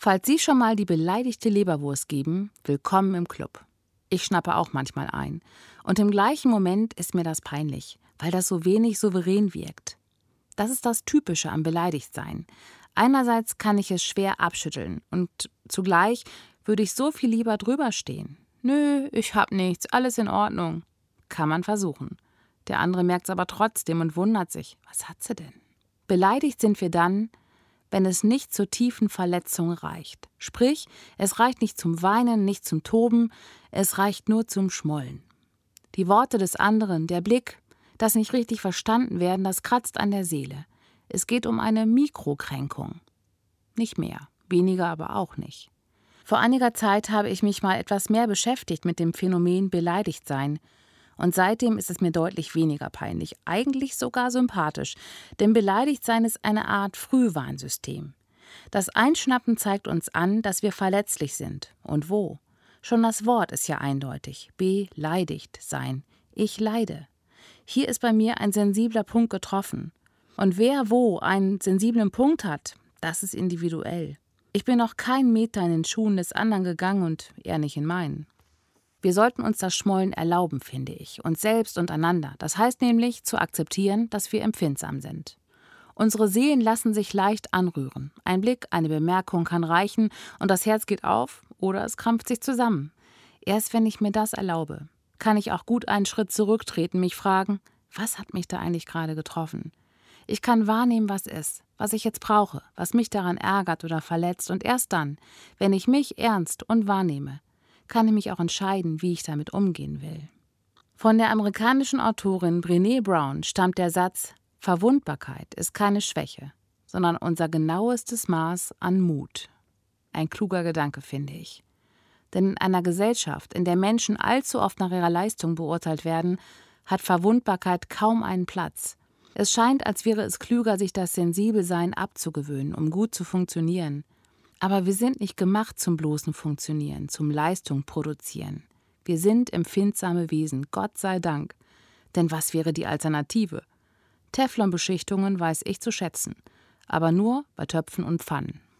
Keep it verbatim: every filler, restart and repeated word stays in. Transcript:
Falls Sie schon mal die beleidigte Leberwurst geben, willkommen im Club. Ich schnappe auch manchmal ein. Und im gleichen Moment ist mir das peinlich, weil das so wenig souverän wirkt. Das ist das Typische am Beleidigtsein. Einerseits kann ich es schwer abschütteln und zugleich würde ich so viel lieber drüber stehen. Nö, ich hab nichts, alles in Ordnung. Kann man versuchen. Der andere merkt's aber trotzdem und wundert sich. Was hat sie denn? Beleidigt sind wir dann, wenn es nicht zur tiefen Verletzung reicht. Sprich, es reicht nicht zum Weinen, nicht zum Toben, es reicht nur zum Schmollen. Die Worte des anderen, der Blick, das nicht richtig verstanden werden, das kratzt an der Seele. Es geht um eine Mikrokränkung. Nicht mehr, weniger aber auch nicht. Vor einiger Zeit habe ich mich mal etwas mehr beschäftigt mit dem Phänomen Beleidigtsein. Und seitdem ist es mir deutlich weniger peinlich, eigentlich sogar sympathisch. Denn Beleidigtsein ist eine Art Frühwarnsystem. Das Einschnappen zeigt uns an, dass wir verletzlich sind. Und wo? Schon das Wort ist ja eindeutig. Beleidigt sein. Ich leide. Hier ist bei mir ein sensibler Punkt getroffen. Und wer wo einen sensiblen Punkt hat, das ist individuell. Ich bin noch keinen Meter in den Schuhen des anderen gegangen und er nicht in meinen. Wir sollten uns das Schmollen erlauben, finde ich, uns selbst und einander. Das heißt nämlich, zu akzeptieren, dass wir empfindsam sind. Unsere Seelen lassen sich leicht anrühren. Ein Blick, eine Bemerkung kann reichen und das Herz geht auf oder es krampft sich zusammen. Erst wenn ich mir das erlaube, kann ich auch gut einen Schritt zurücktreten, mich fragen, was hat mich da eigentlich gerade getroffen? Ich kann wahrnehmen, was ist, was ich jetzt brauche, was mich daran ärgert oder verletzt. Und erst dann, wenn ich mich ernst und wahrnehme, kann ich mich auch entscheiden, wie ich damit umgehen will. Von der amerikanischen Autorin Brené Brown stammt der Satz, Verwundbarkeit ist keine Schwäche, sondern unser genauestes Maß an Mut. Ein kluger Gedanke, finde ich. Denn in einer Gesellschaft, in der Menschen allzu oft nach ihrer Leistung beurteilt werden, hat Verwundbarkeit kaum einen Platz. Es scheint, als wäre es klüger, sich das Sensibelsein abzugewöhnen, um gut zu funktionieren. Aber wir sind nicht gemacht zum bloßen Funktionieren, zum Leistung produzieren. Wir sind empfindsame Wesen, Gott sei Dank. Denn was wäre die Alternative? Teflonbeschichtungen weiß ich zu schätzen, aber nur bei Töpfen und Pfannen.